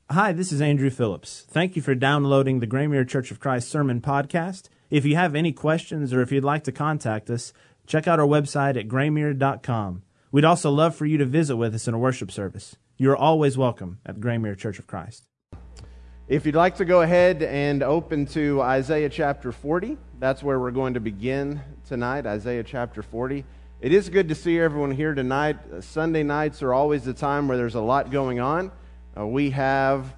Hi, this is Andrew Phillips. Thank you for downloading the Graymere Church of Christ Sermon Podcast. If you have any questions or if you'd like to contact us, check out our website at graymere.com. We'd also love for you to visit with us in a worship service. You are always welcome at Graymere Church of Christ. If you'd like to go ahead and open to Isaiah chapter 40, that's where we're going to begin tonight, Isaiah chapter 40. It is good to see everyone here tonight. Sunday nights are always the time where there's a lot going on. We have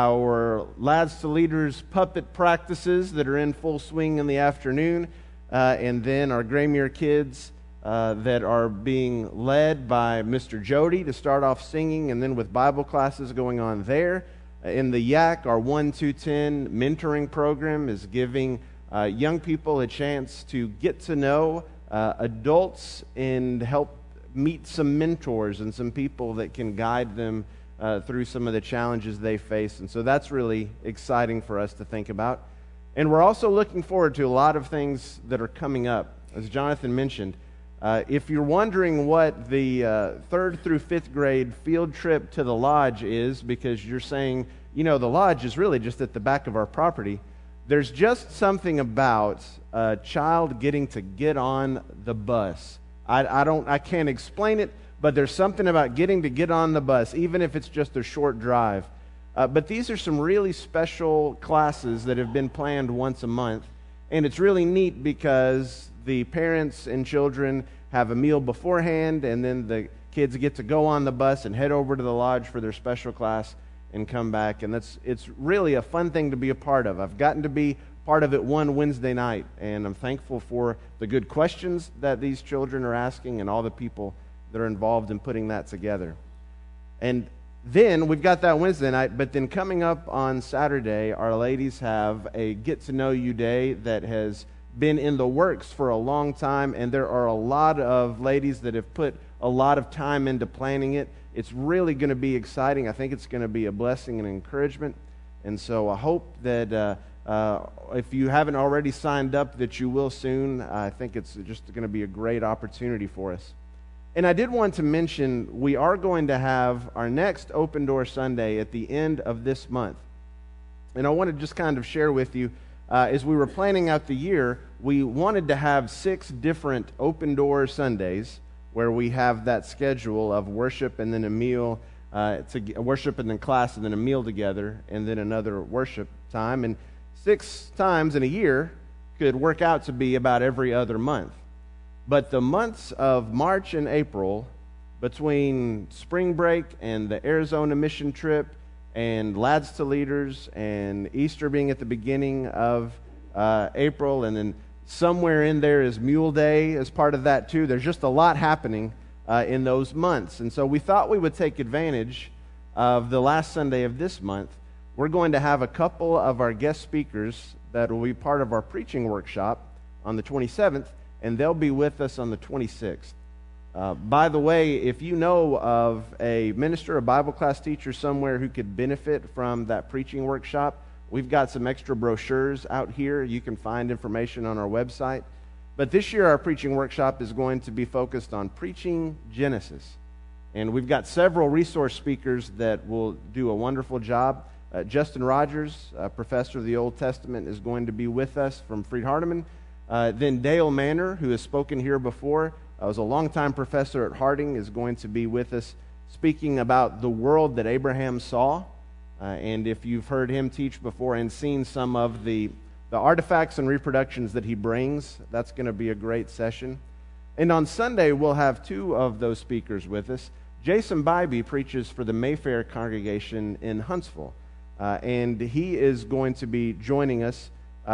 our Lads to Leaders puppet practices that are in full swing in the afternoon, and then our Graymere kids that are being led by Mr. Jody to start off singing, and then with Bible classes going on there. In the YAC, our 1-2-10 mentoring program is giving young people a chance to get to know adults and help meet some mentors and some people that can guide them through some of the challenges they face. And so that's really exciting for us to think about. And we're also looking forward to a lot of things that are coming up. As Jonathan mentioned, if you're wondering what the 3rd through 5th grade field trip to the lodge is, because you're saying, you know, the lodge is really just at the back of our property, there's just something about a child getting to get on the bus. I can't explain it, but there's something about getting to get on the bus, even if it's just a short drive. But these are some really special classes that have been planned once a month, and it's really neat because the parents and children have a meal beforehand, and then the kids get to go on the bus and head over to the lodge for their special class and come back, and it's really a fun thing to be a part of. I've gotten to be part of it one Wednesday night, and I'm thankful for the good questions that these children are asking and all the people that are involved in putting that together. And then we've got that Wednesday night, but then coming up on Saturday, our ladies have a get-to-know-you day that has been in the works for a long time, and there are a lot of ladies that have put a lot of time into planning it. It's really going to be exciting. I think it's going to be a blessing and encouragement. And so I hope that if you haven't already signed up, that you will soon. I think it's just going to be a great opportunity for us. And I did want to mention, we are going to have our next Open Door Sunday at the end of this month. And I want to just kind of share with you, as we were planning out the year, we wanted to have 6 different Open Door Sundays where we have that schedule of worship and then a meal, worship and then class and then a meal together, and then another worship time. And 6 times in a year could work out to be about every other month. But the months of March and April, between spring break and the Arizona mission trip and Lads to Leaders and Easter being at the beginning of April, and then somewhere in there is Mule Day as part of that too. There's just a lot happening in those months. And so we thought we would take advantage of the last Sunday of this month. We're going to have a couple of our guest speakers that will be part of our preaching workshop on the 27th, and they'll be with us on the 26th. By the way, if you know of a minister, a Bible class teacher somewhere who could benefit from that preaching workshop, we've got some extra brochures out here. You can find information on our website. But this year our preaching workshop is going to be focused on preaching Genesis. And we've got several resource speakers that will do a wonderful job. Justin Rogers, a professor of the Old Testament, is going to be with us from Freed-Hardeman. Then Dale Manor, who has spoken here before, was a longtime professor at Harding, is going to be with us speaking about the world that Abraham saw. And if you've heard him teach before and seen some of the artifacts and reproductions that he brings, that's going to be a great session. And on Sunday, we'll have 2 of those speakers with us. Jason Bybee preaches for the Mayfair congregation in Huntsville. And he is going to be joining us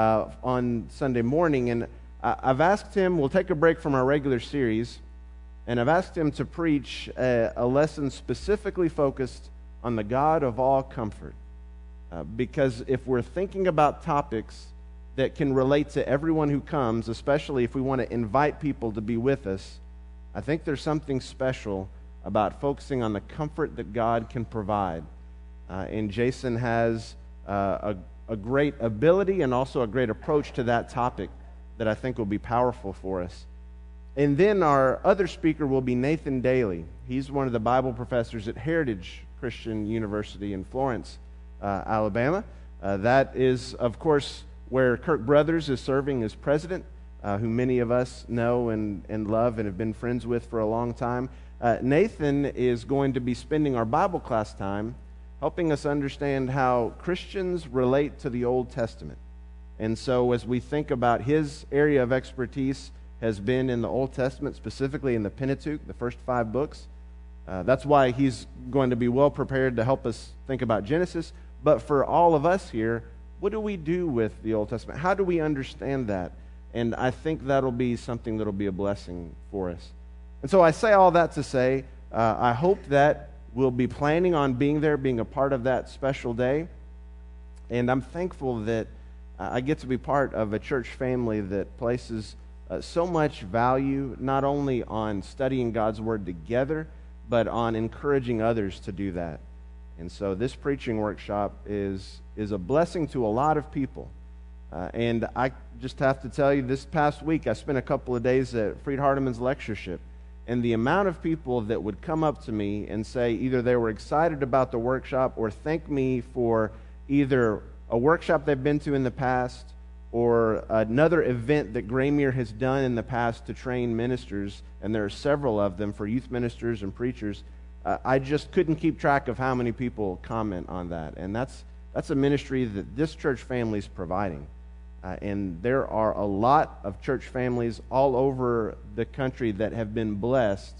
on Sunday morning. And I've asked him, we'll take a break from our regular series, and I've asked him to preach a lesson specifically focused on the God of all comfort. Because if we're thinking about topics that can relate to everyone who comes, especially if we want to invite people to be with us, I think there's something special about focusing on the comfort that God can provide. And Jason has a great ability and also a great approach to that topic that I think will be powerful for us. And then our other speaker will be Nathan Daly. He's one of the Bible professors at Heritage Christian University in Florence. Alabama. That is, of course, where Kirk Brothers is serving as president, who many of us know and love and have been friends with for a long time. Nathan is going to be spending our Bible class time helping us understand how Christians relate to the Old Testament. And so as we think about his area of expertise has been in the Old Testament, specifically in the Pentateuch, the first 5 books. That's why he's going to be well prepared to help us think about Genesis. But for all of us here, what do we do with the Old Testament? How do we understand that? And I think that'll be something that'll be a blessing for us. And so I say all that to say, I hope that we'll be planning on being there, being a part of that special day. And I'm thankful that I get to be part of a church family that places so much value not only on studying God's Word together, but on encouraging others to do that. And so this preaching workshop is a blessing to a lot of people. And I just have to tell you, this past week I spent a couple of days at Freed Hardeman's lectureship, and the amount of people that would come up to me and say either they were excited about the workshop or thank me for either a workshop they've been to in the past or another event that Graymere has done in the past to train ministers, and there are several of them for youth ministers and preachers. I just couldn't keep track of how many people comment on that, and that's a ministry that this church family is providing. And there are a lot of church families all over the country that have been blessed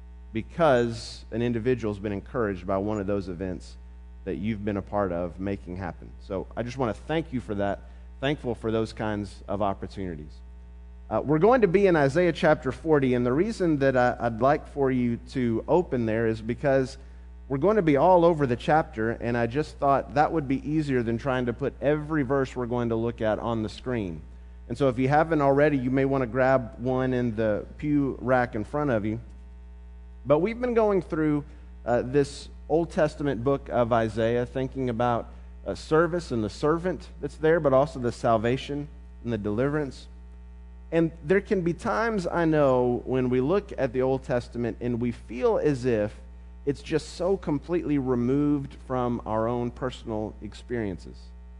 because an individual has been encouraged by one of those events that you've been a part of making happen. So I just want to thank you for that. Thankful for those kinds of opportunities. We're going to be in Isaiah chapter 40, and the reason that I'd like for you to open there is because we're going to be all over the chapter, and I just thought that would be easier than trying to put every verse we're going to look at on the screen. And so if you haven't already, you may want to grab one in the pew rack in front of you. But we've been going through this Old Testament book of Isaiah, thinking about service and the servant that's there, but also the salvation and the deliverance. And there can be times, I know, when we look at the Old Testament and we feel as if it's just so completely removed from our own personal experiences.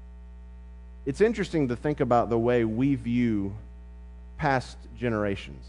It's interesting to think about the way we view past generations.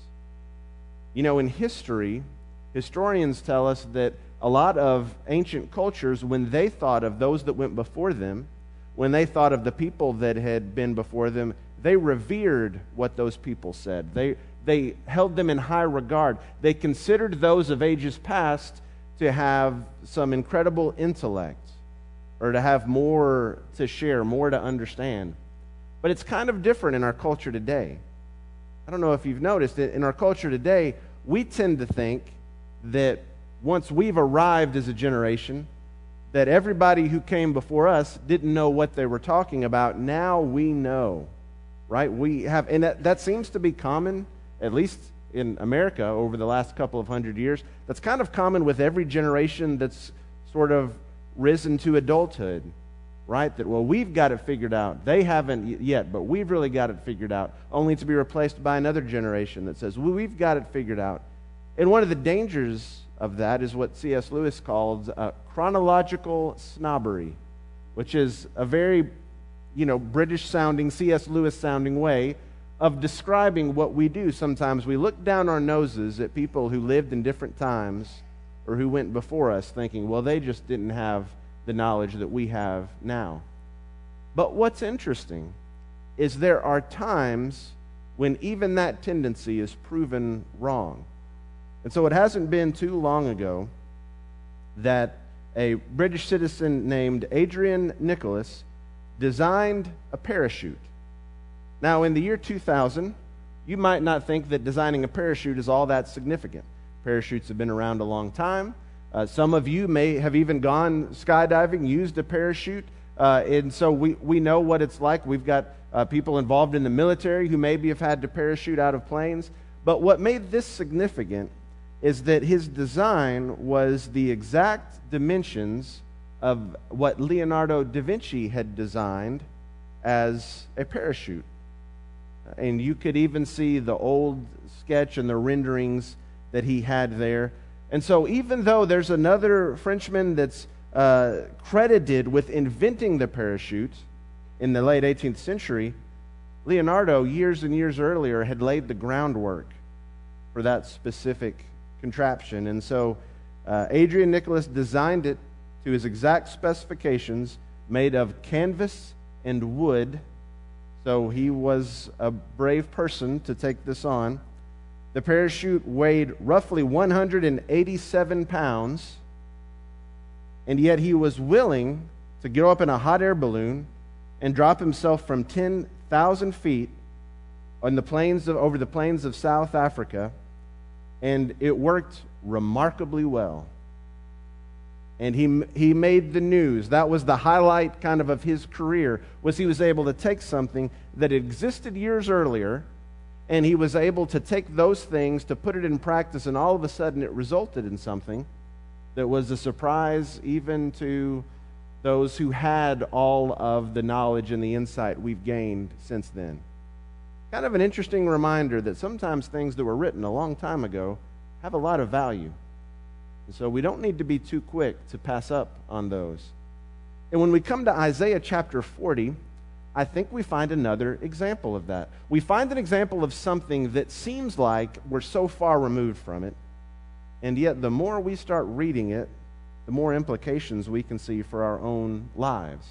You know, in history, historians tell us that a lot of ancient cultures, when they thought of those that went before them, when they thought of the people that had been before them, they revered what those people said. They held them in high regard. They considered those of ages past to have some incredible intellect or to have more to share, more to understand. But it's kind of different in our culture today. I don't know if you've noticed it. In our culture today, we tend to think that once we've arrived as a generation, that everybody who came before us didn't know what they were talking about. Now we know, right? We have, and that seems to be common, at least in America over the last couple of hundred years. That's kind of common with every generation that's sort of risen to adulthood, right? That, well, we've got it figured out. They haven't yet, but we've really got it figured out, only to be replaced by another generation that says, well, we've got it figured out. And one of the dangers of that is what C.S. Lewis called chronological snobbery, which is a very, British-sounding, C.S. Lewis-sounding way of describing what we do. Sometimes we look down our noses at people who lived in different times or who went before us thinking, well, they just didn't have the knowledge that we have now. But what's interesting is there are times when even that tendency is proven wrong. And so it hasn't been too long ago that a British citizen named Adrian Nicholas designed a parachute. Now, in the year 2000, you might not think that designing a parachute is all that significant. Parachutes have been around a long time. Some of you may have even gone skydiving, used a parachute, and so we know what it's like. We've got people involved in the military who maybe have had to parachute out of planes. But what made this significant is that his design was the exact dimensions of what Leonardo da Vinci had designed as a parachute. And you could even see the old sketch and the renderings that he had there. And so even though there's another Frenchman that's credited with inventing the parachute in the late 18th century, Leonardo, years and years earlier, had laid the groundwork for that specific contraption. And so Adrian Nicholas designed it to his exact specifications, made of canvas and wood. So he was a brave person to take this on. The parachute weighed roughly 187 pounds, and yet he was willing to go up in a hot air balloon and drop himself from 10,000 feet on the over the plains of South Africa, and it worked remarkably well. And he made the news. That was the highlight kind of his career, was he was able to take something that existed years earlier, and he was able to take those things, to put it in practice, and all of a sudden it resulted in something that was a surprise even to those who had all of the knowledge and the insight we've gained since then. Kind of an interesting reminder that sometimes things that were written a long time ago have a lot of value. And so we don't need to be too quick to pass up on those. And when we come to Isaiah chapter 40, I think we find another example of that. We find an example of something that seems like we're so far removed from it, and yet the more we start reading it, the more implications we can see for our own lives.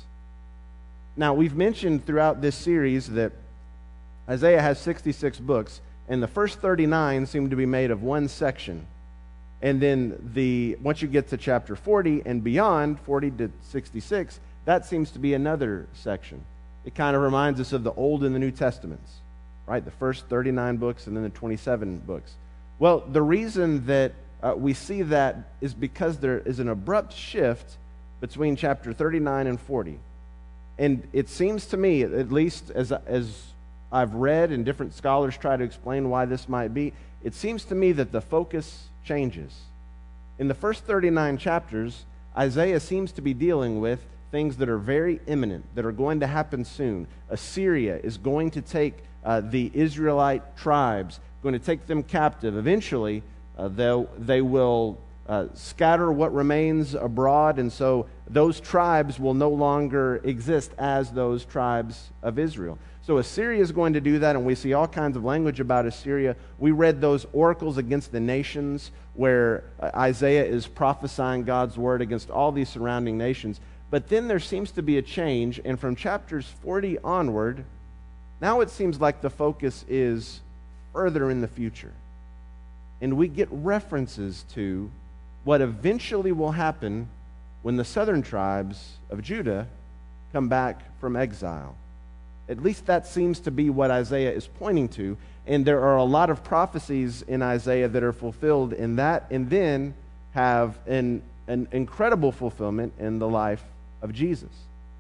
Now, we've mentioned throughout this series that Isaiah has 66 books, and the first 39 seem to be made of one section. And then once you get to chapter 40 and beyond, 40 to 66, that seems to be another section. It kind of reminds us of the Old and the New Testaments, right? The first 39 books and then the 27 books. Well, the reason that we see that is because there is an abrupt shift between chapter 39 and 40. And it seems to me, at least as I've read and different scholars try to explain why this might be, it seems to me that the focus changes. In the first 39 chapters, Isaiah seems to be dealing with things that are very imminent, that are going to happen soon. Assyria is going to take the Israelite tribes, going to take them captive. Eventually, they will scatter what remains abroad, and so those tribes will no longer exist as those tribes of Israel. So Assyria is going to do that, and we see all kinds of language about Assyria. We read those oracles against the nations where Isaiah is prophesying God's word against all these surrounding nations. But then there seems to be a change, and from chapters 40 onward, now it seems like the focus is further in the future. And we get references to what eventually will happen when the southern tribes of Judah come back from exile. At least that seems to be what Isaiah is pointing to. And there are a lot of prophecies in Isaiah that are fulfilled in that, and then have an incredible fulfillment in the life of Jesus.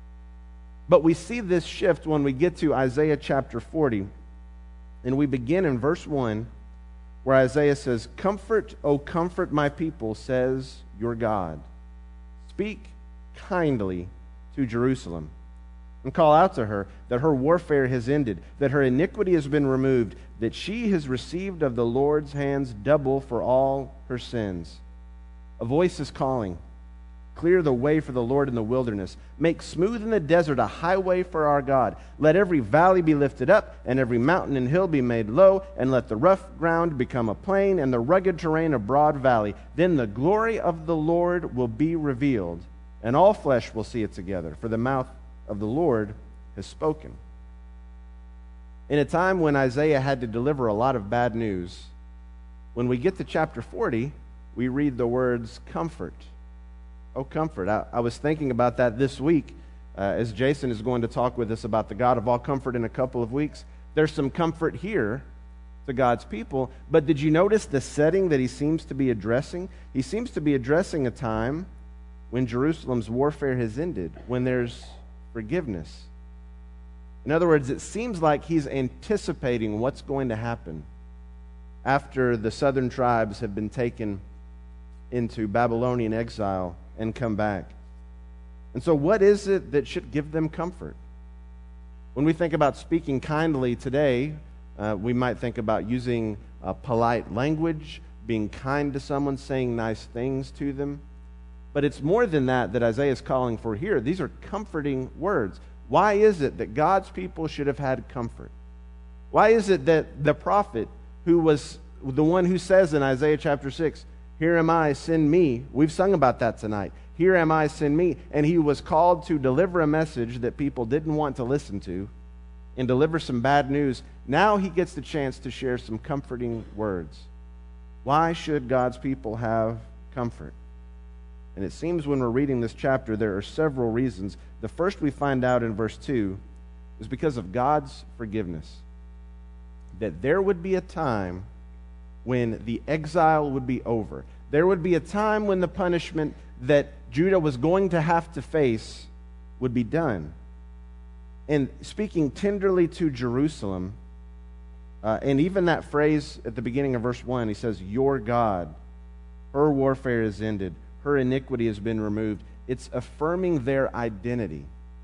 But we see this shift when we get to Isaiah chapter 40. And we begin in verse 1, where Isaiah says, "Comfort, O comfort my people, says your God. Speak kindly to Jerusalem, and call out to her that her warfare has ended, that her iniquity has been removed, that she has received of the Lord's hands double for all her sins. A voice is calling, clear the way for the Lord in the wilderness. Make smooth in the desert a highway for our God. Let every valley be lifted up, and every mountain and hill be made low, and let the rough ground become a plain, and the rugged terrain a broad valley. Then the glory of the Lord will be revealed, and all flesh will see it together, for the mouth of the Lord has spoken." In a time when Isaiah had to deliver a lot of bad news, when we get to chapter 40, we read the words, "Comfort." Oh, comfort. I was thinking about that this week as Jason is going to talk with us about the God of all comfort in a couple of weeks. There's some comfort here to God's people, but did you notice the setting that he seems to be addressing? He seems to be addressing a time when Jerusalem's warfare has ended, when there's forgiveness. In other words, it seems like he's anticipating what's going to happen after the southern tribes have been taken into Babylonian exile and come back. And so what is it that should give them comfort? When we think about speaking kindly today, we might think about using polite language, being kind to someone, saying nice things to them. But it's more than that Isaiah is calling for here. These are comforting words. Why is it that God's people should have had comfort? Why is it that the prophet, who was the one who says in Isaiah chapter 6, "Here am I, send me." We've sung about that tonight. "Here am I, send me." And he was called to deliver a message that people didn't want to listen to and deliver some bad news. Now he gets the chance to share some comforting words. Why should God's people have comfort? And it seems when we're reading this chapter, there are several reasons. The first we find out in verse 2 is because of God's forgiveness. That there would be a time when the exile would be over. There would be a time when the punishment that Judah was going to have to face would be done. And speaking tenderly to Jerusalem, and even that phrase at the beginning of verse 1, he says, "Your God, her warfare is ended, her iniquity has been removed." It's affirming their identity.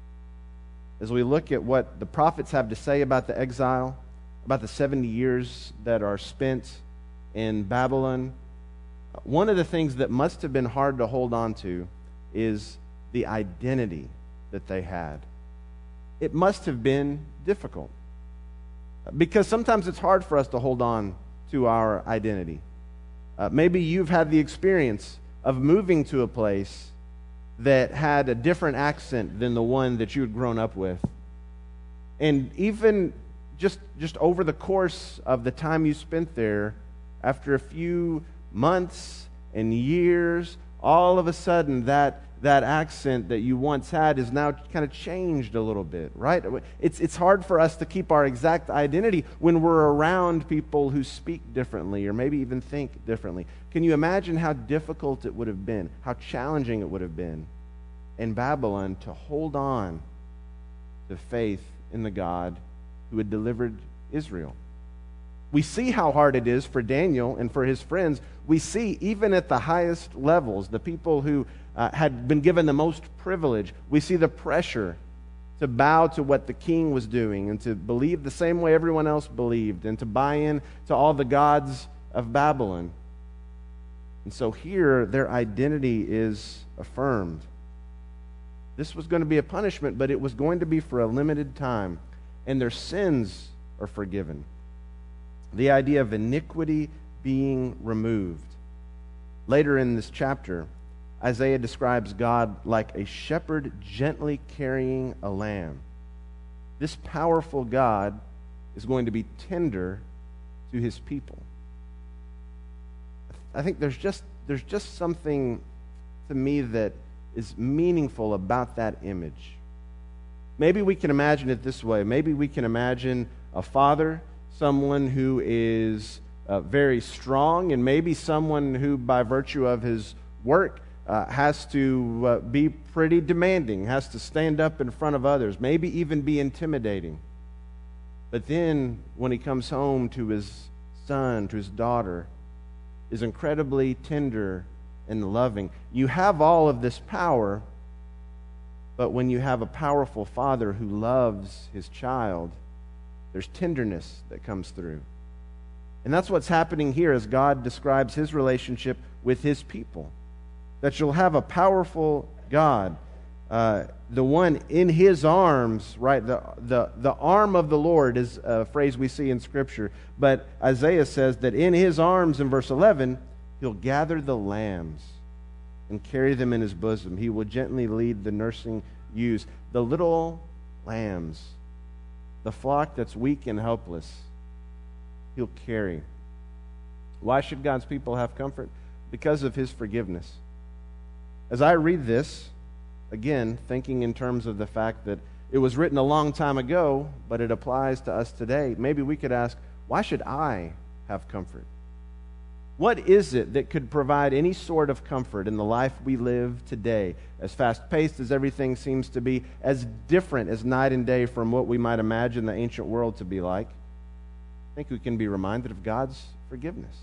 As we look at what the prophets have to say about the exile, about the 70 years that are spent in Babylon, one of the things that must have been hard to hold on to is the identity that they had. It must have been difficult, because sometimes it's hard for us to hold on to our identity. Maybe you've had the experience of moving to a place that had a different accent than the one that you had grown up with. And even just over the course of the time you spent there, after a few months and years, all of a sudden that accent that you once had is now kind of changed a little bit, right? It's hard for us to keep our exact identity when we're around people who speak differently or maybe even think differently. Can you imagine how difficult it would have been, how challenging it would have been in Babylon to hold on to faith in the God who had delivered Israel? We see how hard it is for Daniel and for his friends. We see even at the highest levels, the people who had been given the most privilege, we see the pressure to bow to what the king was doing and to believe the same way everyone else believed and to buy in to all the gods of Babylon. And so here their identity is affirmed. This was going to be a punishment, but it was going to be for a limited time, and their sins are forgiven. The idea of iniquity being removed. Later in this chapter, Isaiah describes God like a shepherd gently carrying a lamb. This powerful God is going to be tender to his people. I think there's just something to me that is meaningful about that image. Maybe we can imagine it this way. Maybe we can imagine a father, someone who is very strong, and maybe someone who, by virtue of his work, has to be pretty demanding, has to stand up in front of others, maybe even be intimidating. But then when he comes home to his son, to his daughter, is incredibly tender and loving. You have all of this power, but when you have a powerful father who loves his child, there's tenderness that comes through. And that's what's happening here as God describes his relationship with his people. That you'll have a powerful God, the one in his arms, right? The arm of the Lord is a phrase we see in Scripture. But Isaiah says that in his arms, in verse 11, he'll gather the lambs and carry them in his bosom. He will gently lead the nursing ewes, the little lambs, the flock that's weak and helpless. He'll carry. Why should God's people have comfort? Because of his forgiveness. As I read this, again, thinking in terms of the fact that it was written a long time ago, but it applies to us today, maybe we could ask, why should I have comfort? What is it that could provide any sort of comfort in the life we live today, as fast-paced as everything seems to be, as different as night and day from what we might imagine the ancient world to be like? I think we can be reminded of God's forgiveness.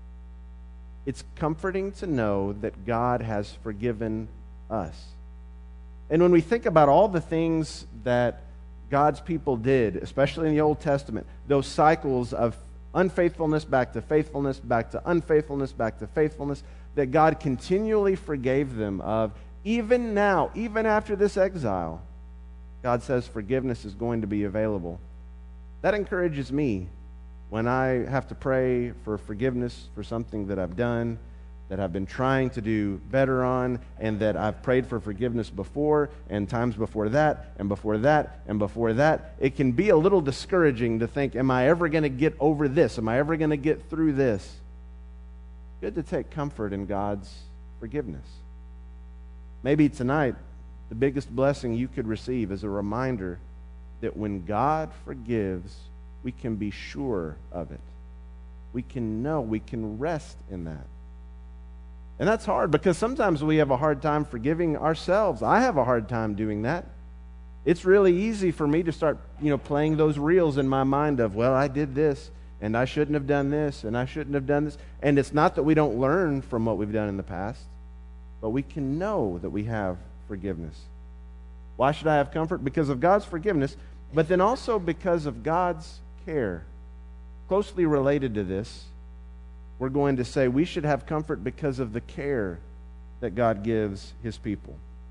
It's comforting to know that God has forgiven us. And when we think about all the things that God's people did, especially in the Old Testament, those cycles of unfaithfulness back to faithfulness, back to unfaithfulness, back to faithfulness, that God continually forgave them of, even now, even after this exile, God says forgiveness is going to be available. That encourages me when I have to pray for forgiveness for something that I've done, that I've been trying to do better on, and that I've prayed for forgiveness before, and times before that, and before that, and before that. It can be a little discouraging to think, am I ever going to get over this? Am I ever going to get through this? Good to take comfort in God's forgiveness. Maybe tonight, the biggest blessing you could receive is a reminder that when God forgives, we can be sure of it. We can know, we can rest in that. And that's hard because sometimes we have a hard time forgiving ourselves. I have a hard time doing that. It's really easy for me to start, playing those reels in my mind of, well, I did this, and I shouldn't have done this, and I shouldn't have done this. And it's not that we don't learn from what we've done in the past, but we can know that we have forgiveness. Why should I have comfort? Because of God's forgiveness, but then also because of God's care. Closely related to this, we're going to say we should have comfort because of the care that God gives his people.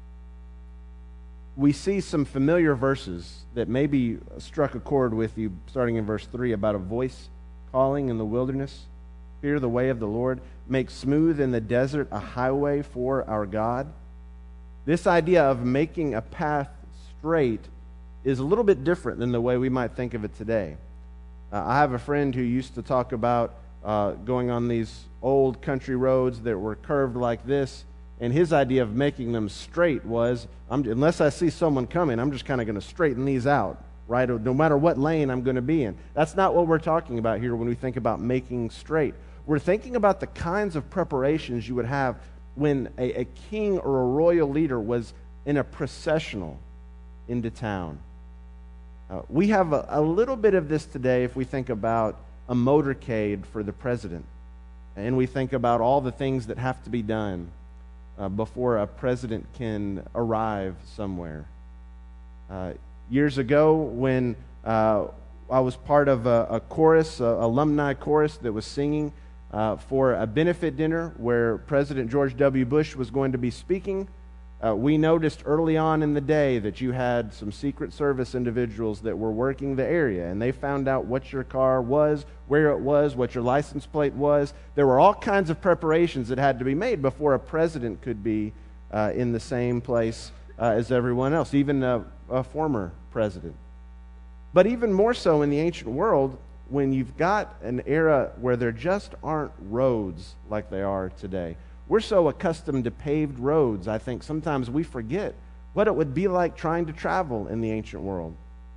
We see some familiar verses that maybe struck a chord with you, starting in verse 3, about a voice calling in the wilderness, fear the way of the Lord, make smooth in the desert a highway for our God. This idea of making a path straight is a little bit different than the way we might think of it today. I have a friend who used to talk about going on these old country roads that were curved like this, and his idea of making them straight was, unless I see someone coming, I'm just kind of going to straighten these out, right? No matter what lane I'm going to be in. That's not what we're talking about here when we think about making straight. We're thinking about the kinds of preparations you would have when a king or a royal leader was in a processional into town. We have a little bit of this today if we think about a motorcade for the president. And we think about all the things that have to be done before a president can arrive somewhere. Years ago, when I was part of a chorus, alumni chorus that was singing for a benefit dinner where President George W. Bush was going to be speaking, we noticed early on in the day that you had some Secret Service individuals that were working the area, and they found out what your car was, where it was, what your license plate was. There were all kinds of preparations that had to be made before a president could be in the same place as everyone else, even a former president. But even more so in the ancient world, when you've got an era where there just aren't roads like they are today. We're so accustomed to paved roads, I think sometimes we forget what it would be like trying to travel in the ancient world.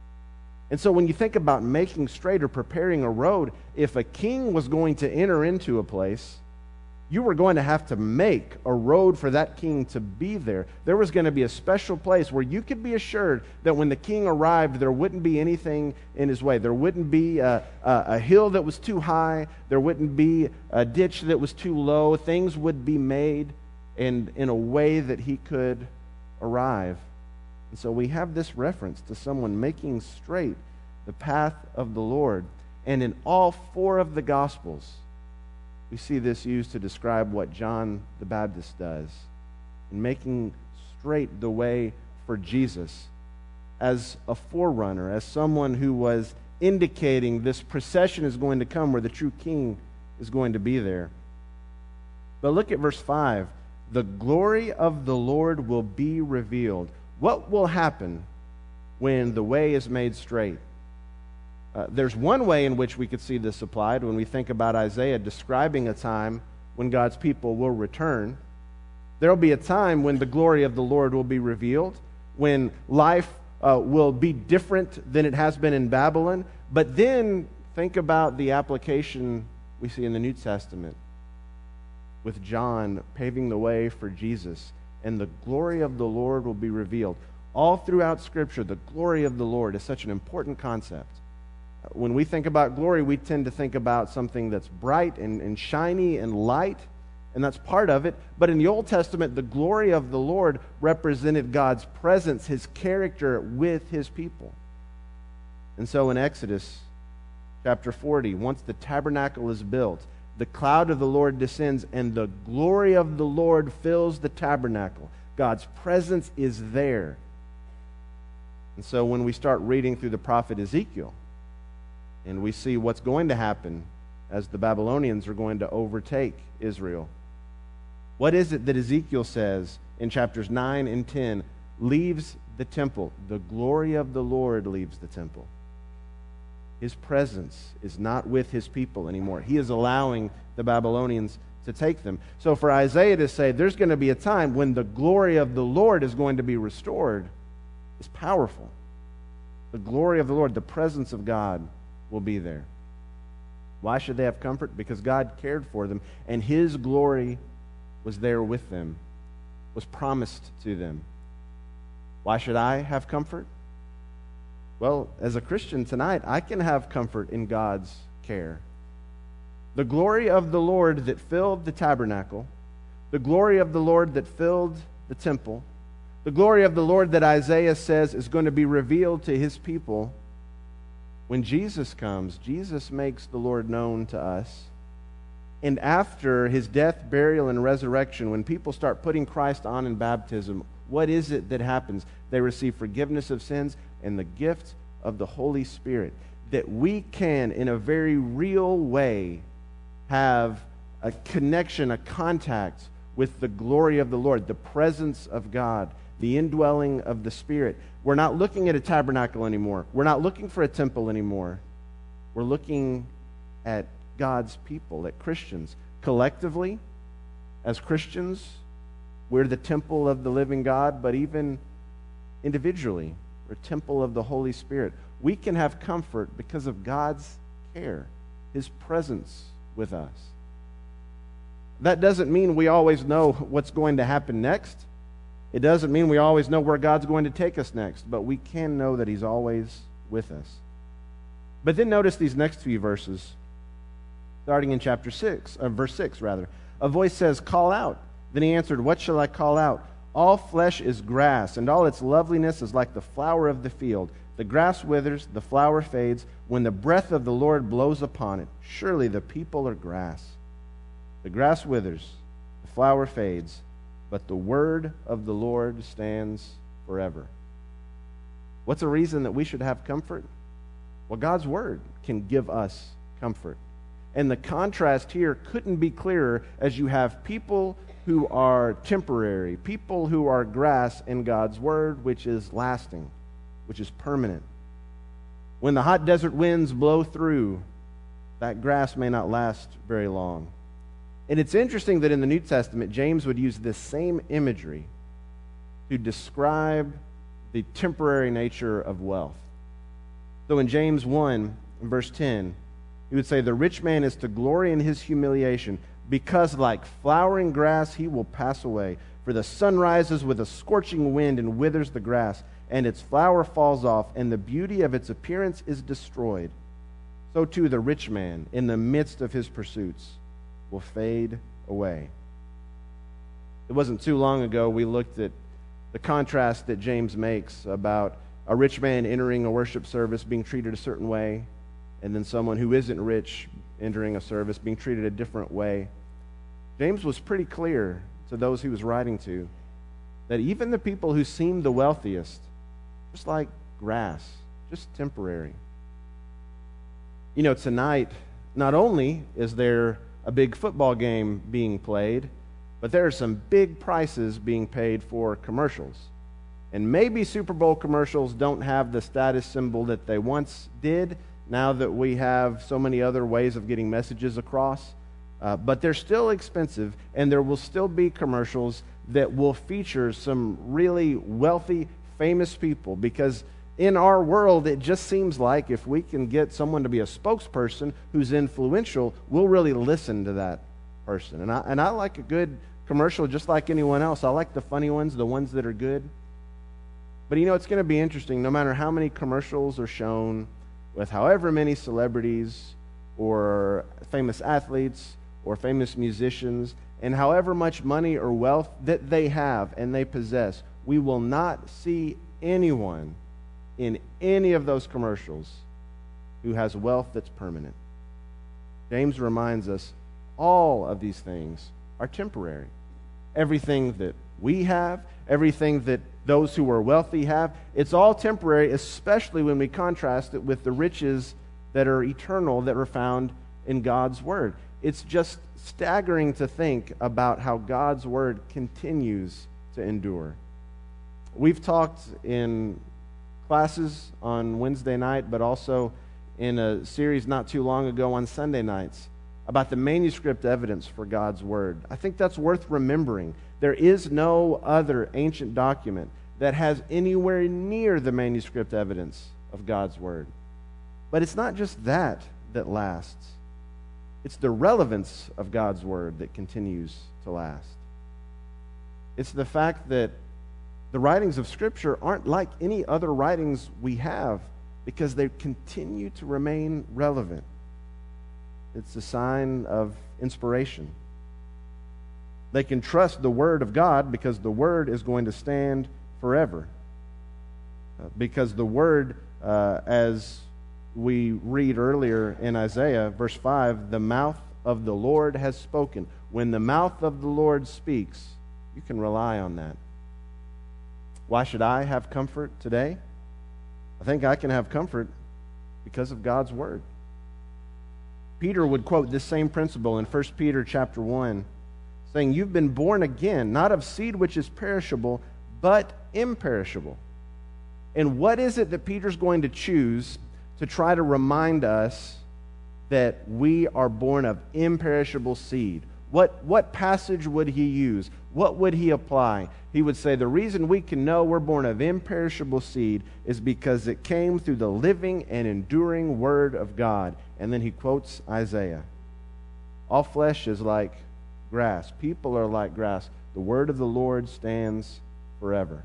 And so when you think about making straight or preparing a road, if a king was going to enter into a place, you were going to have to make a road for that king to be there. There was going to be a special place where you could be assured that when the king arrived, there wouldn't be anything in his way. There wouldn't be a hill that was too high. There wouldn't be a ditch that was too low. Things would be made in a way that he could arrive. And so we have this reference to someone making straight the path of the Lord. And in all four of the Gospels, we see this used to describe what John the Baptist does in making straight the way for Jesus as a forerunner, as someone who was indicating this procession is going to come where the true king is going to be there. But look at verse 5. The glory of the Lord will be revealed. What will happen when the way is made straight? There's one way in which we could see this applied when we think about Isaiah describing a time when God's people will return. There will be a time when the glory of the Lord will be revealed, when life will be different than it has been in Babylon. But then think about the application we see in the New Testament with John paving the way for Jesus, and the glory of the Lord will be revealed. All throughout Scripture, the glory of the Lord is such an important concept. When we think about glory, we tend to think about something that's bright and shiny and light, and that's part of it. But in the Old Testament, the glory of the Lord represented God's presence, his character with his people. And so in Exodus chapter 40, once the tabernacle is built, the cloud of the Lord descends, and the glory of the Lord fills the tabernacle. God's presence is there. And so when we start reading through the prophet Ezekiel, and we see what's going to happen as the Babylonians are going to overtake Israel, what is it that Ezekiel says in chapters 9 and 10 leaves the temple? The glory of the Lord leaves the temple. His presence is not with his people anymore. He is allowing the Babylonians to take them. So for Isaiah to say there's going to be a time when the glory of the Lord is going to be restored is powerful. The glory of the Lord, the presence of God, will be there. Why should they have comfort? Because God cared for them, and his glory was there with them, was promised to them. Why should I have comfort? Well, as a Christian tonight, I can have comfort in God's care. The glory of the Lord that filled the tabernacle, the glory of the Lord that filled the temple, the glory of the Lord that Isaiah says is going to be revealed to his people. When Jesus comes, Jesus makes the Lord known to us. And after his death, burial, and resurrection, when people start putting Christ on in baptism, what is it that happens? They receive forgiveness of sins and the gift of the Holy Spirit, that we can, in a very real way, have a connection, a contact with the glory of the Lord, the presence of God, the indwelling of the Spirit. We're not looking at a tabernacle anymore. We're not looking for a temple anymore. We're looking at God's people, at Christians. Collectively, as Christians, we're the temple of the living God, but even individually, we're a temple of the Holy Spirit. We can have comfort because of God's care, his presence with us. That doesn't mean we always know what's going to happen next. It doesn't mean we always know where God's going to take us next, but we can know that he's always with us. But then notice these next few verses, starting in verse 6. A voice says, "Call out." Then he answered, "What shall I call out? All flesh is grass, and all its loveliness is like the flower of the field. The grass withers, the flower fades, when the breath of the Lord blows upon it. Surely the people are grass. The grass withers, the flower fades, but the word of the Lord stands forever." What's a reason that we should have comfort? Well, God's word can give us comfort. And the contrast here couldn't be clearer as you have people who are temporary, people who are grass, and God's word, which is lasting, which is permanent. When the hot desert winds blow through, that grass may not last very long. And it's interesting that in the New Testament, James would use this same imagery to describe the temporary nature of wealth. So in James 1, in verse 10, he would say, "The rich man is to glory in his humiliation, because like flowering grass he will pass away. For the sun rises with a scorching wind and withers the grass, and its flower falls off, and the beauty of its appearance is destroyed. So too the rich man, in the midst of his pursuits, will fade away." It wasn't too long ago we looked at the contrast that James makes about a rich man entering a worship service being treated a certain way, and then someone who isn't rich entering a service being treated a different way. James was pretty clear to those he was writing to that even the people who seemed the wealthiest, just like grass, just temporary. You know, tonight, not only is there a big football game being played, but there are some big prices being paid for commercials. And maybe Super Bowl commercials don't have the status symbol that they once did, now that we have so many other ways of getting messages across. But they're still expensive, and there will still be commercials that will feature some really wealthy, famous people, because in our world, it just seems like if we can get someone to be a spokesperson who's influential, we'll really listen to that person. And I like a good commercial just like anyone else. I like the funny ones, the ones that are good. But you know, it's going to be interesting, no matter how many commercials are shown with however many celebrities or famous athletes or famous musicians, and however much money or wealth that they have and they possess, we will not see anyone in any of those commercials who has wealth that's permanent. James reminds us, all of these things are temporary. Everything that we have, everything that those who are wealthy have, it's all temporary, especially when we contrast it with the riches that are eternal that are found in God's Word. It's just staggering to think about how God's Word continues to endure. We've talked in classes on Wednesday night, but also in a series not too long ago on Sunday nights about the manuscript evidence for God's Word. I think that's worth remembering. There is no other ancient document that has anywhere near the manuscript evidence of God's Word. But it's not just that lasts. It's the relevance of God's Word that continues to last. It's the fact that the writings of Scripture aren't like any other writings we have because they continue to remain relevant. It's a sign of inspiration. They can trust the Word of God because the Word is going to stand forever. Because the Word, as we read earlier in Isaiah, verse 5, the mouth of the Lord has spoken. When the mouth of the Lord speaks, you can rely on that. Why should I have comfort today? I think I can have comfort because of God's Word. Peter would quote this same principle in 1 Peter chapter 1, saying, "You've been born again, not of seed which is perishable, but imperishable." And what is it that Peter's going to choose to try to remind us that we are born of imperishable seed? What passage would he use? What would he apply? He would say the reason we can know we're born of imperishable seed is because it came through the living and enduring Word of God. And then he quotes Isaiah. All flesh is like grass. People are like grass. The word of the Lord stands forever.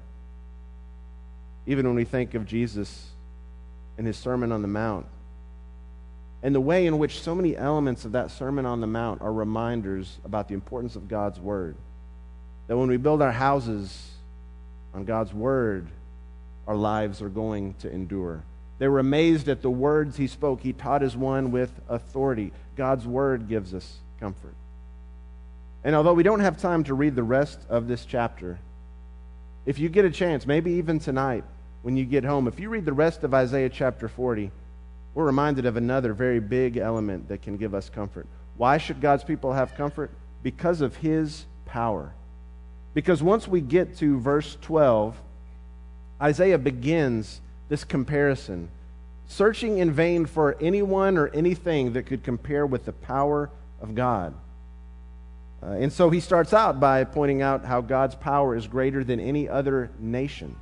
Even when we think of Jesus and his Sermon on the Mount, and the way in which so many elements of that Sermon on the Mount are reminders about the importance of God's Word. That when we build our houses on God's Word, our lives are going to endure. They were amazed at the words he spoke. He taught as one with authority. God's Word gives us comfort. And although we don't have time to read the rest of this chapter, if you get a chance, maybe even tonight when you get home, if you read the rest of Isaiah chapter 40, we're reminded of another very big element that can give us comfort. Why should God's people have comfort? Because of his power. Because once we get to verse 12, Isaiah begins this comparison, searching in vain for anyone or anything that could compare with the power of God. And so he starts out by pointing out how God's power is greater than any other nation.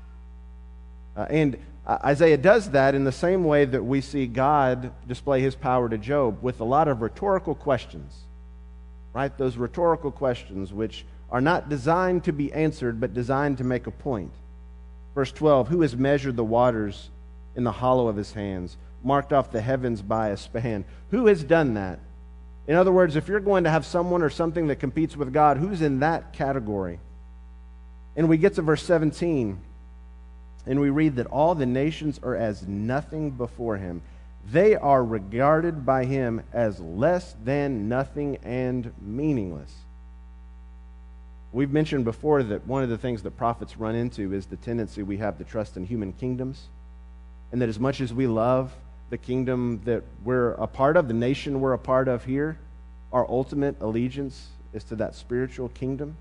And Isaiah does that in the same way that we see God display his power to Job, with a lot of rhetorical questions, right? Those rhetorical questions which are not designed to be answered, but designed to make a point. Verse 12, who has measured the waters in the hollow of his hands, marked off the heavens by a span? Who has done that? In other words, if you're going to have someone or something that competes with God, who's in that category? And we get to verse 17, and we read that all the nations are as nothing before him. They are regarded by him as less than nothing and meaningless. We've mentioned before that one of the things that prophets run into is the tendency we have to trust in human kingdoms, and that as much as we love the kingdom that we're a part of, the nation we're a part of here, our ultimate allegiance is to that spiritual kingdom.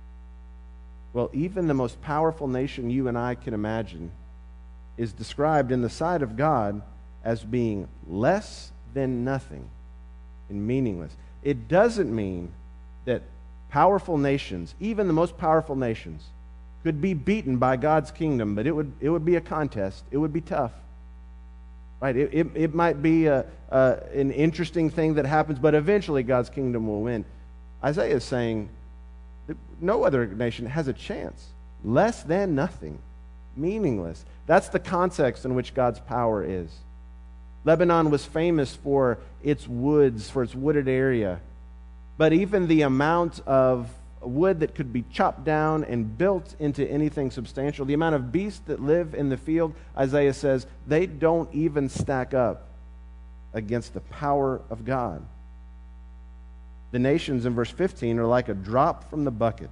Well, even the most powerful nation you and I can imagine is described in the sight of God as being less than nothing and meaningless. It doesn't mean that powerful nations, even the most powerful nations, could be beaten by God's kingdom, but it would be a contest. It would be tough. Right? It might be an interesting thing that happens, but eventually God's kingdom will win. Isaiah is saying that no other nation has a chance. Less than nothing. Meaningless. That's the context in which God's power is. Lebanon was famous for its woods, for its wooded area. But even the amount of wood that could be chopped down and built into anything substantial, the amount of beasts that live in the field, Isaiah says, they don't even stack up against the power of God. The nations in verse 15 are like a drop from the bucket.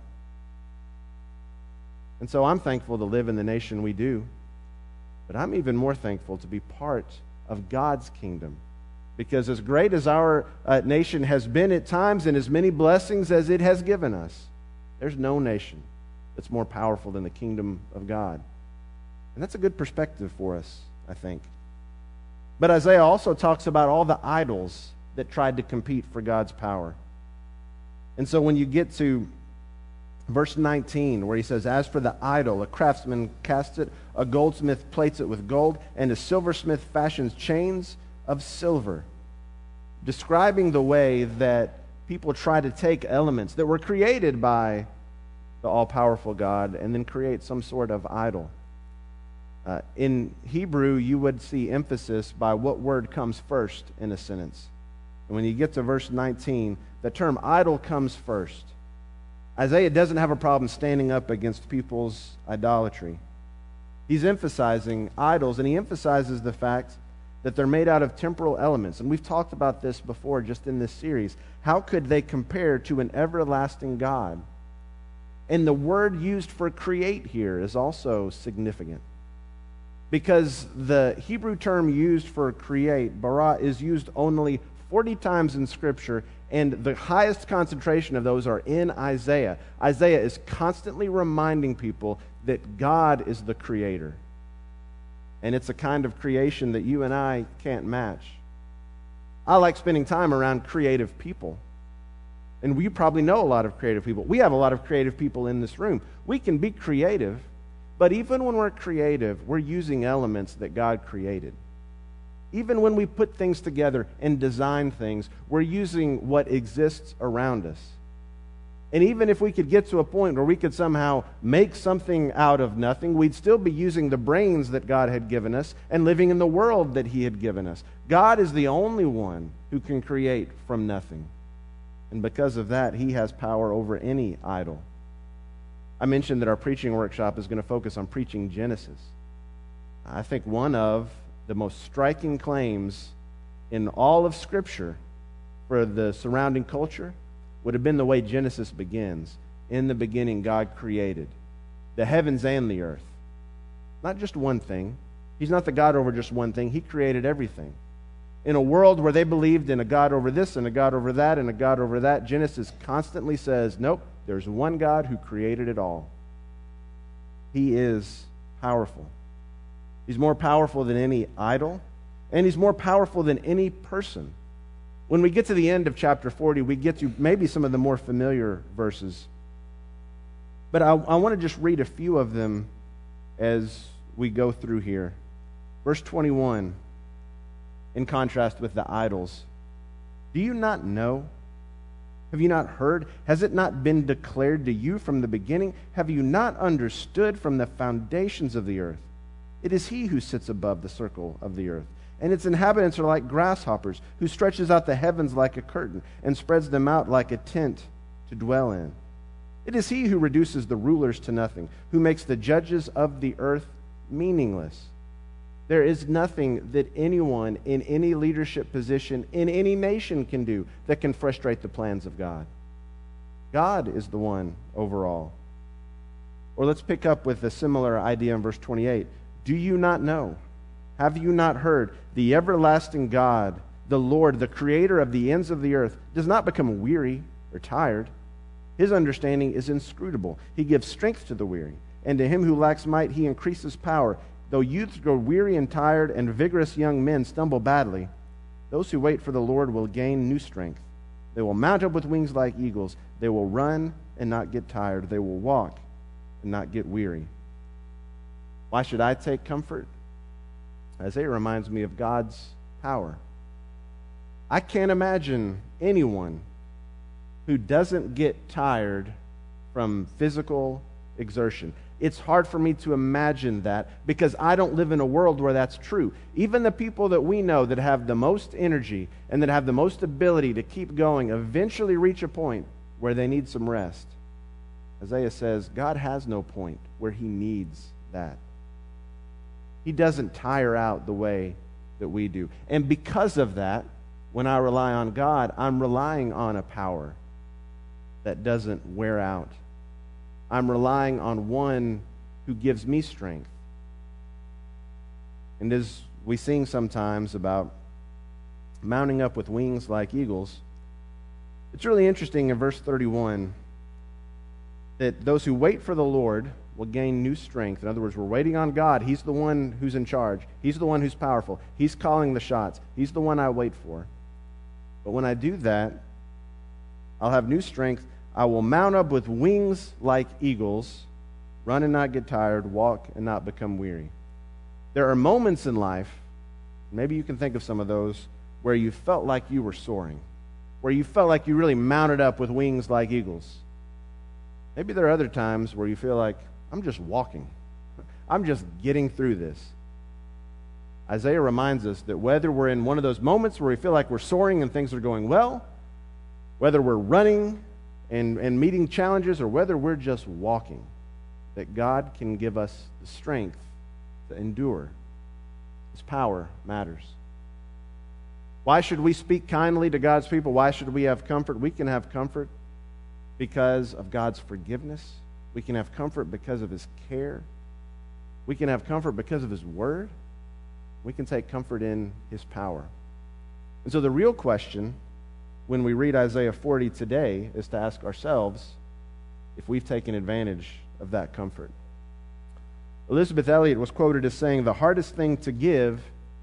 And so I'm thankful to live in the nation we do, but I'm even more thankful to be part of God's kingdom. Because as great as our nation has been at times and as many blessings as it has given us, there's no nation that's more powerful than the kingdom of God. And that's a good perspective for us, I think. But Isaiah also talks about all the idols that tried to compete for God's power. And so when you get to verse 19, where he says, "As for the idol, a craftsman casts it, a goldsmith plates it with gold, and a silversmith fashions chains of silver," describing the way that people try to take elements that were created by the all-powerful God and then create some sort of idol. In Hebrew, you would see emphasis by what word comes first in a sentence. And when you get to verse 19, the term idol comes first. Isaiah doesn't have a problem standing up against people's idolatry. He's emphasizing idols, and he emphasizes the fact that they're made out of temporal elements. And we've talked about this before just in this series. How could they compare to an everlasting God? And the word used for create here is also significant, because the Hebrew term used for create, bara, is used only 40 times in Scripture, and the highest concentration of those are in Isaiah. Isaiah is constantly reminding people that God is the creator. And it's a kind of creation that you and I can't match. I like spending time around creative people. And you probably know a lot of creative people. We have a lot of creative people in this room. We can be creative, but even when we're creative, we're using elements that God created. Even when we put things together and design things, we're using what exists around us. And even if we could get to a point where we could somehow make something out of nothing, we'd still be using the brains that God had given us and living in the world that He had given us. God is the only one who can create from nothing. And because of that, He has power over any idol. I mentioned that our preaching workshop is going to focus on preaching Genesis. I think one of the most striking claims in all of Scripture for the surrounding culture would have been the way Genesis begins. In the beginning, God created the heavens and the earth. Not just one thing. He's not the God over just one thing. He created everything. In a world where they believed in a God over this and a God over that and a God over that, Genesis constantly says, nope, there's one God who created it all. He is powerful. He's more powerful than any idol, and He's more powerful than any person. When we get to the end of chapter 40, we get to maybe some of the more familiar verses. But I want to just read a few of them as we go through here. Verse 21, in contrast with the idols. "Do you not know? Have you not heard? Has it not been declared to you from the beginning? Have you not understood from the foundations of the earth? It is He who sits above the circle of the earth, and its inhabitants are like grasshoppers, who stretches out the heavens like a curtain and spreads them out like a tent to dwell in. It is He who reduces the rulers to nothing, who makes the judges of the earth meaningless." There is nothing that anyone in any leadership position in any nation can do that can frustrate the plans of God. God is the one overall. Or let's pick up with a similar idea in verse 28. "Do you not know? Have you not heard? The everlasting God, the Lord, the creator of the ends of the earth, does not become weary or tired. His understanding is inscrutable. He gives strength to the weary, and to him who lacks might He increases power. Though youths grow weary and tired, and vigorous young men stumble badly, those who wait for the Lord will gain new strength. They will mount up with wings like eagles. They will run and not get tired. They will walk and not get weary." Why should I take comfort? Isaiah reminds me of God's power. I can't imagine anyone who doesn't get tired from physical exertion. It's hard for me to imagine that because I don't live in a world where that's true. Even the people that we know that have the most energy and that have the most ability to keep going eventually reach a point where they need some rest. Isaiah says God has no point where He needs that. He doesn't tire out the way that we do. And because of that, when I rely on God, I'm relying on a power that doesn't wear out. I'm relying on one who gives me strength. And as we sing sometimes about mounting up with wings like eagles, it's really interesting in verse 31 that those who wait for the Lord will gain new strength. In other words, we're waiting on God. He's the one who's in charge. He's the one who's powerful. He's calling the shots. He's the one I wait for. But when I do that, I'll have new strength. I will mount up with wings like eagles, run and not get tired, walk and not become weary. There are moments in life, maybe you can think of some of those, where you felt like you were soaring, where you felt like you really mounted up with wings like eagles. Maybe there are other times where you feel like, I'm just walking. I'm just getting through this. Isaiah reminds us that whether we're in one of those moments where we feel like we're soaring and things are going well, whether we're running and meeting challenges, or whether we're just walking, that God can give us the strength to endure. His power matters. Why should we speak kindly to God's people? Why should we have comfort? We can have comfort because of God's forgiveness. We can have comfort because of His care. We can have comfort because of His word. We can take comfort in His power. And so the real question when we read Isaiah 40 today is to ask ourselves if we've taken advantage of that comfort. Elizabeth Elliot was quoted as saying, "The hardest thing to give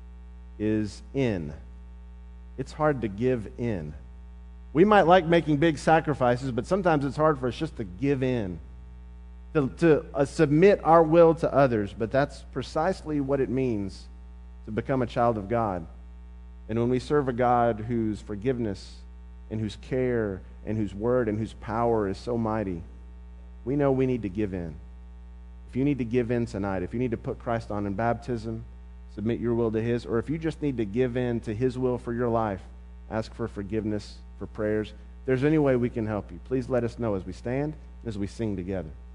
is in." It's hard to give in. We might like making big sacrifices, but sometimes it's hard for us just to give in, to submit our will to others. But that's precisely what it means to become a child of God. And when we serve a God whose forgiveness and whose care and whose word and whose power is so mighty, we know we need to give in. If you need to give in tonight, if you need to put Christ on in baptism, submit your will to His, or if you just need to give in to His will for your life, ask for forgiveness, for prayers, if there's any way we can help you, please let us know as we stand, as we sing together.